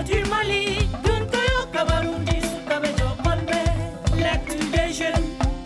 du Mali, Duntoyo Kabarundi, Sukabe Jokolbe, l'actu des jeunes.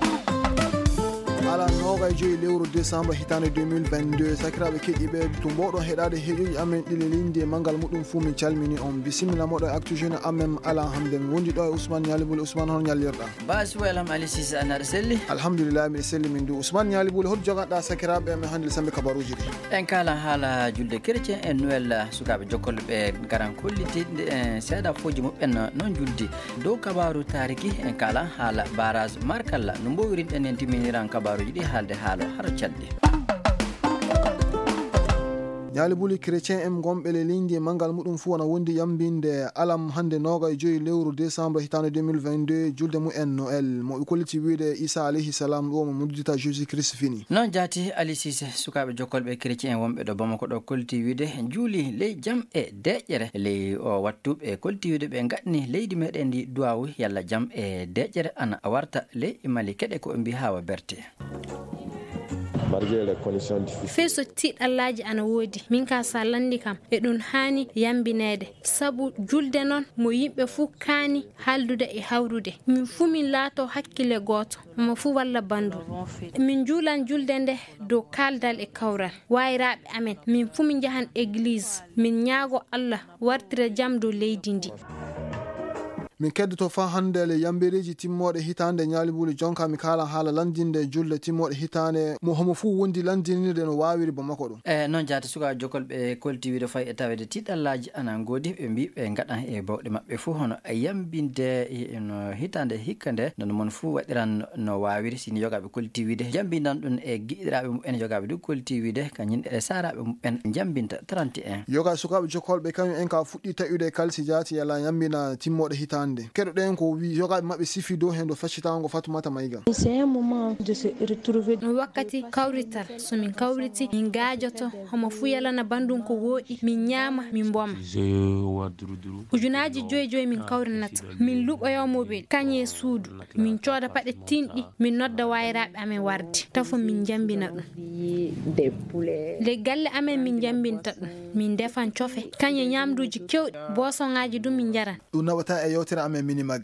ala noga joyi lewru décembre hitande 2022 sakiraɓe keɗiɓe to mboɗon heɗade heeƴoji amen ɗiɗi linde manggal muɗum fuu min calmini on bisimilla moɗo actu jeune amen ala hamden wondi ɗo e Ousmane Ñalibouli. Ousmane hono ñallirɗa? basi welam Ali Cissé anaɗa selli? alhamdulillah miɗa selli min du. Ousmane Ñalibouli hoto joganɗa sakiraɓe amen hannde sambe kabaruji ɗi? en kala haala julde chrétien e noël sukaɓe jokkolɓe ɓe garan kollitiɗe e seeɗa foji muɓɓen noon juldi dow kabaru tariki en kala haala barage markalla no mbowirinɗen en timminiran kabaruji ɗi haalde haalo haro cadde. Ñalibouli chrétien en gonɓe le linde manggal muɗum fuu wona wondi yambinde alam hande 25 lewru décembre hitande 2022 julde mumen noël mo ɓe kolliti wiide Issa alayhi salam ɗo mo muddita Jésus Christ fini. noon jaati Ali Cissé sukaɓe jokkolɓe chrétien en wonɓe ɗo Bamako ɗo kolliti wiide juuli ley jaam e deƴƴere ley o wattuɓe kolliti wiide ɓe gaɗni leydi meɗen ndi duwawu yalla jaam e deƴƴere ana warta ley Mali keɗe ko ɓe mbi hawa berte. feeso tiɗallaji ana woodi min ka sa landi kam e ɗum hani yambinede sabu julde noon mo yimɓe fuu kaani haldude e hawrude min fuu min laato hakkille goto mo fuu walla bandu min juulan julde nde dow kaldal e kawral wayraɓe amen min fuu min jahan église min ñaago Allah wartira jaam dow leydi ndi. min keddoto fa hande le yambereji timmoɗe hitande Ñalibouli jonka mi kala haala landinde julde timmoɗe hitande mo homo fuu wondi landinirde no wawiri Bamako ɗum. noon jaata sukaɓe jokkolɓe kolti wiide fayi e tawede tiɗallaji ana goodi ɓe mbi ɓe gaɗan e bawɗe mabɓe fuu hono yambinde no hitande hikka nde nono moon fuu waɗiran no wawiri sini jogaɓe kolti wiide jambindan ɗum e giɗiraɓe mumen jogaɓe du kolti wiide kañum e saraɓe mumen jambinta 31 yoga sukaɓe jokkolɓe kañum en ka fuɗɗi tawide kalsi jati yalla yambina timmoɗe hitande keɗoɗen ko wi jogaɓe mabɓe sifi dow hen do faccitango Fatoumata Maïga. c'est un moment de se retrouver wakkati kawrital so min kawriti min gajoto homo fu yalana bandum ko woɗi min ñaama min mboma ujunaji 5 min kawrinata min luɓoyomoɓe kañe suudu min cooda paɗe tinɗi min nodda wayraɓe amen warde tafo min jambina ɗum le galle amen min jambinta ɗum min defan cofe kañe ñamduji kewɗi bosongaji ɗum min jaran ɗum naɓata e yewtere amen minimag.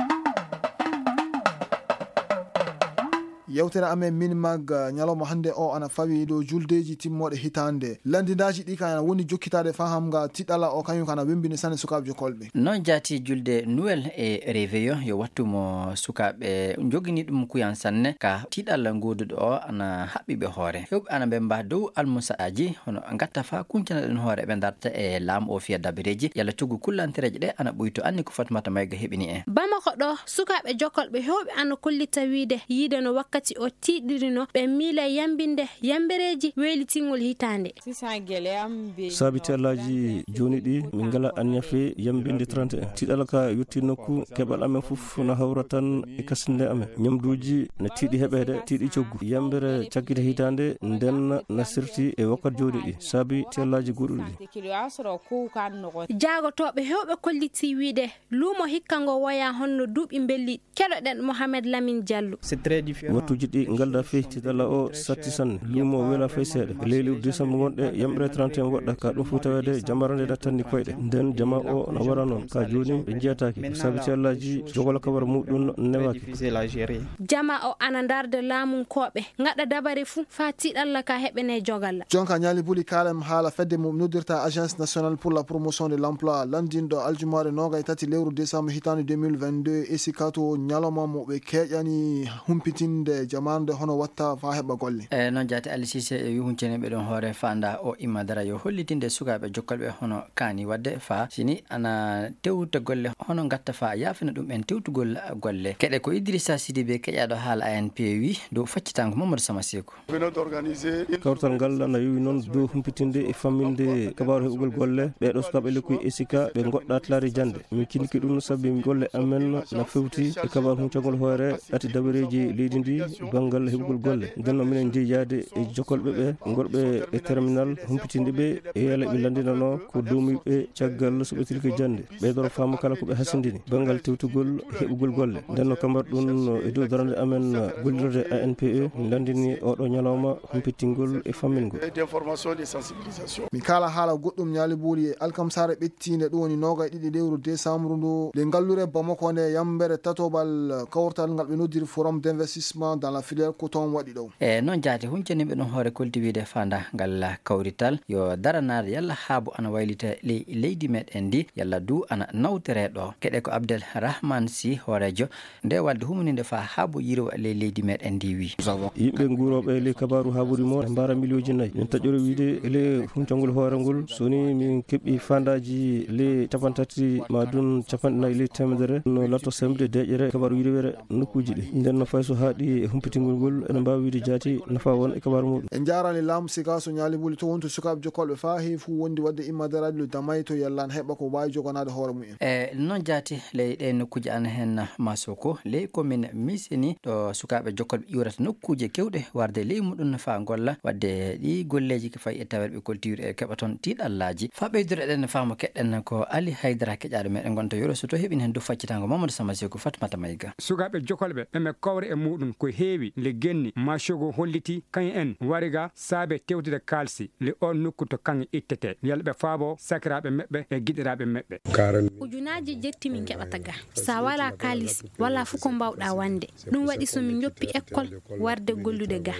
yewtere amen minimag ñalawma hande o ana fawi dow juldeji timmoɗe hitande landindaji ɗi kana woni jokkitade faham ga tiɗala o kañum kana wembini sanne sukaɓe jokkolɓe. noon jaati julde noël e réveillon yo wattumo sukaɓe jogini ɗum kuyan sanne ka tiɗalla goduɗo o ana haɓɓiɓe hoore hewɓe ana ɓe mba dow almusaaji hono gatta fa kuncana ɗen hoore ɓe darta e laamu o fiya dabareji yalla coggu kullantereje ɗe ana ɓuyto anni ko Fatoumata Maïga heɓini en. Bamako ɗo sukaɓe jokkolɓe hewɓe ana kollita wiide yiide no wakkati o tiɗirino ɓe miila yambinde yambereji welitingol hitande sabiti allaji joni ɗi min ngala anniafe yambinde 31 tiɗala ka yetti nokku keɓal amen foof no hawra tan e kasinde amen ñamduji ne tiiɗi heɓede tiiɗi coggu yambere caggite hitande nden nasirti e wakkat joni ɗi saabi tiallaji goɗɗuɗi ɗi jaagotoɓe hewɓe kolliti wiide luumo hikka ngo waya honno duuɓi belli keɗoɗen Mohamed Lamine Diallo. wattuji ɗi ngalda fey tiɗalla o satti sanne luumo wela fey seeɗa leyli décembre gonɗe yamɓere 31 woɗɗa ka ɗum fu tawede jamara nde ɗattanni koyɗe nden jama o no wara noon ka joni ɓe jeyataki sabiti allaji jogola kabara muɗum newaki jama o ana darde laamunkoɓe gaɗa dabare fuu fa tiɗalla ka heɓene jogalla. jonka Ñalibouli kalem haala fedde mo noddirta agence nationale pour la promotion de l'emploi landinɗo aljumare 23 lewru décembre hitande 2022 e sikato ñalawma mo ɓe keƴani humpitinde jamande hono watta fa heɓa golle. noon jaati Ali Cissé wi huncaneɓe ɗon hoore fanda o imma dara yo hollitinde sukaɓe jokkolɓe hono kaani wadde fa sini ana tewta golle hono gatta fa yafina ɗum en tewtugol golle keɗe ko Idrissa Sidibé keƴaɗo haala ANP wi dow faccitango Mamadou Sama Sékou. kawtal ngal ana yowi noon dow humpitinde e famminde kabaru heɓugol golle ɓeɗo sukaɓe lekkuy e sika ɓe goɗɗa tlari jande min kinki ɗum saabi golle amen na fewti e kabaru huncagol hoore ɗati dabareji leydi ndi bangal heɓugol golle denno minen jeeyade e jokolɓe ɓe gorɓe e terminal humpitinde ɓe e yala ɓe landinano ko duumiɓe caggal so ɓetiriki jande ɓeydoro faama kala ko ɓe hasindini bangal tewtugol heɓugol golle denno kambar ɗum e dow darande amen gollirde ANPE landini oɗo ñalawma humpittingol e fammingol mi kala haala goɗɗum ñaali buuli e alkamsare ɓettinde ɗum woni 22 lewru décembre ndu nde ngallure bamako nde yambere tatobal kawrtal ngal ɓe noddiri forum d'investissement dans la filière coton waɗi ɗo e noon jaati huncaniɓe ɗum hoore koltiwide fanda ngal kawrital yo daranade yalla haabu ana waylita leydi meɗen ndi yalla du ana nawtere ɗo keɗe ko Abdel Rahman Sy hoorejo nde wadde humunide fa haabu yirwa leydi meɗen ndi wi yimɓe nguuroɓe le kabaru haaburi mo mbara millioji nayyi min taƴƴoro wiide ele huncangol hoore ngol soni min keɓɓi fandaji le capantati madun capanɗe nayyi le temedere no latto semde deƴere kabaru yiriwere nokkuji ɗi nden no fay so haaɗi e humpitingol ngol ene mbawi wiide jaati nafa won e kabaru muɗum en jarani laamu siga so ñaali buli to wonto sukaɓe jokolɓe fa heewi fu wondi wadde immaderaji le damay to yallan heɓa ko wawi jogonade hoore mumen e noon jaati ley ɗe nokkuji ana hen masoko ley commune miseni ɗo sukaɓe jokolɓe iwrata nokkuje kewɗe warde ley muɗum fa golla wadde ɗi golleji ko fayi e tawerɓe koltiwre e keɓa toon tiiɗallaji fa ɓeydore ɗen faamo keɗɗen ko Ali Haydara keƴaɗo meɗen gonta yoro so to heeɓin hen dow faccitango Mamadou Samaseko Fatmata Mayga sukaɓe jokolɓe ɓeɓe kawre e muɗum ko heewi le genni machogo holliti kañum en wariga saabe tewtude kalsi le on nokku to kaŋŋe ittete yalla ɓe faabo sakiraɓe meɓɓe e giɗiraɓe meɓɓe ujunaji jetti min keɓata ga sa wala kalisi wala fu ko mbawɗa wande ɗum waɗi somin joppi école warde gollude ga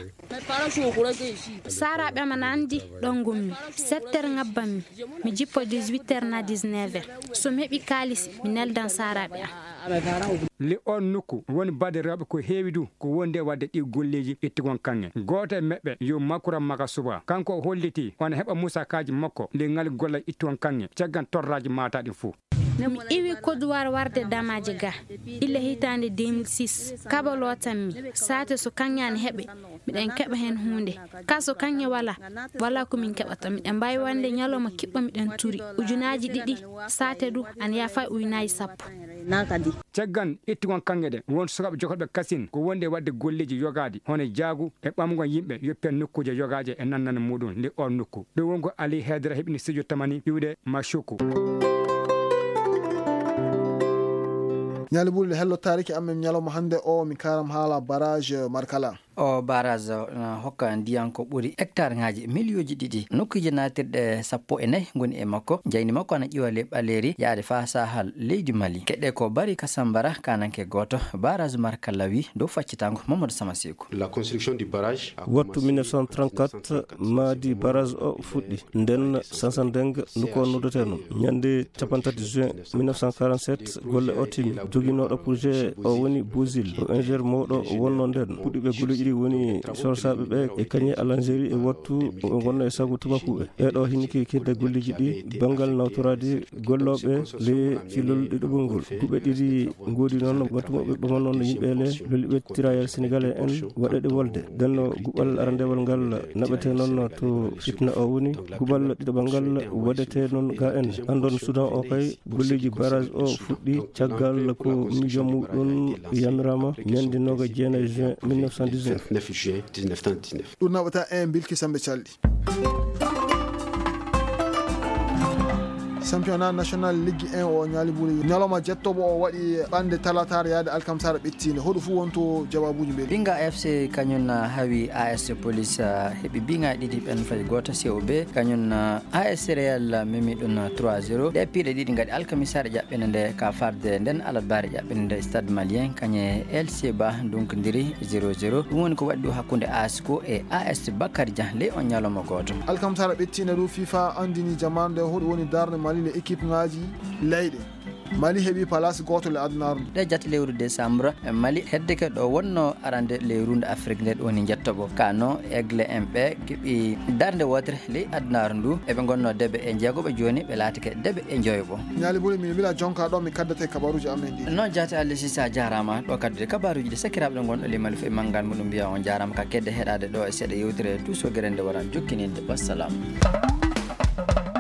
saraɓe amana andi ɗon gommi 7h ngabbammi mi jippo 18h na 19h somi heeɓi kalisi mi neldan saraɓe am le on nokku woni bade rewɓe ko heewi du ko wonde wadde ɗi golleji ittigon kaŋŋe goto e meɓɓe yo makkuram maka suba kanko o holliti on heɓa musakaji makko le ngal golla ittigon kaŋŋe caggan torraji mataɗi fou mi iwi koduwar warde damaji ga ille hitande 2006 kabalotanmi sate so kaŋŋani heɓe miɗen keɓa hen hunde ka so kaŋŋe wala komin keɓata miɗen mbawi wande ñalawma kiɓɓa miɗen turi ujunaji ɗiɗi sate du an yafa ujunaji 10 caggan ittigon kaŋŋe ɗe won sukaɓe jokolɓe kasin ko wonde wadde golleji yogadi hono jaagu e ɓamgol yimɓe yoppen nokkuje yogaje e nannane muɗum nde on nokku ɗum wonko Ali Haydara heɓini studio tamani iwde Machoku ñaali buli hello tariki amen ñalawma hande o mi karam haala barrage Markala o barrage hokka ndiyan ko ɓuri hectare ngaji millioji ɗiɗi nokkuje natirɗe 14 goni e makko jayni makko ana ƴiwa le ɓaleri yaade fa sahal leydi Mali keɗɗe ko Bari Kasambara kananke goto barrage Markala wi dow faccitango Mamadou Samaseko la construction du barrage wattu 1934 maadi barrage o fuɗɗi nden Sansandeng noko noddete noon ñande 30 juin 1947 golle o timi joguinoɗo projet o woni Bozil o ingénieur mawɗo wonno nden puɗɗiɓe golleji ɗi woni sorsaɓe ɓe e kañe alangérie e wattu ɓe gonno e sago tubakuɓe eɗo hinniki kedde golleji ɗi bangal nawtorade golloɓe le cilol ɗiɗoɓol ngol duuɓe ɗiɗi goodi noon wattumoɓe ɓaman noon yimɓele loliɓe tirailleur sénégalais en waɗeɗe wolde denno guɓal arandewal ngal naɓete noon to fitna o woni guɓal ɗiɗoɓal ngal waɗete noon ga en andon Soudan o kay golleji barrage o fuɗɗi caggal ko mission muɗum yamirama ñande 9 juin 1919 ɗum naɓata en bilki sambe calɗi championnat national ligue 1 o ñaali ɓuuri ñalawma jettoɓo o waɗi ɓande talatare yaade alkamsara ɓettinde hoɗo fu wonto jawabuji mbeɗi Binga FC kañum hawi AS Police heeɓi binga ɗiɗi ɓen fayi goto COB kañum AS Real memi ɗum 3-0 ɗe piiɗe ɗiɗi gaɗi alkamisare ƴaɓɓene nde ka farde nden aladbare ƴaɓɓene nde stade malien kañe LC Ba dunkdiri 0-0 ɗum woni ko waɗi ɗo hakkude ASCO e AS Bakary Dia ley on ñalawma goto alkamsara ɓettinde ɗo FIFA andini jamanu nde hoɗo woni darde Mali le équipe ngaji leyɗe Mali heeɓi place goto le adnaru ɗe jatti lewru décembre Mali heddeke ɗo wonno arande lewrude Afrique nde woni jettoɓo kano Aigle en ɓe keeɓi darde wotere ley adnaru ndu eɓe gonno debbe e jeegoɓe joni ɓe laatake debbe e joyoɓo ñaali ɓuuri mi wila jonka ɗo mi kaddate kabaruji amen ɗi noon jaati Allah Sisa jarama ɗo kaddude kabaruji ɗi sakiraɓe ɗo gonɗo limali fo e manggal muɗum mbiya on jarama ka kedde heɗade ɗo e seeɗa yewtere tuso guerende waran jokkininde wassalamu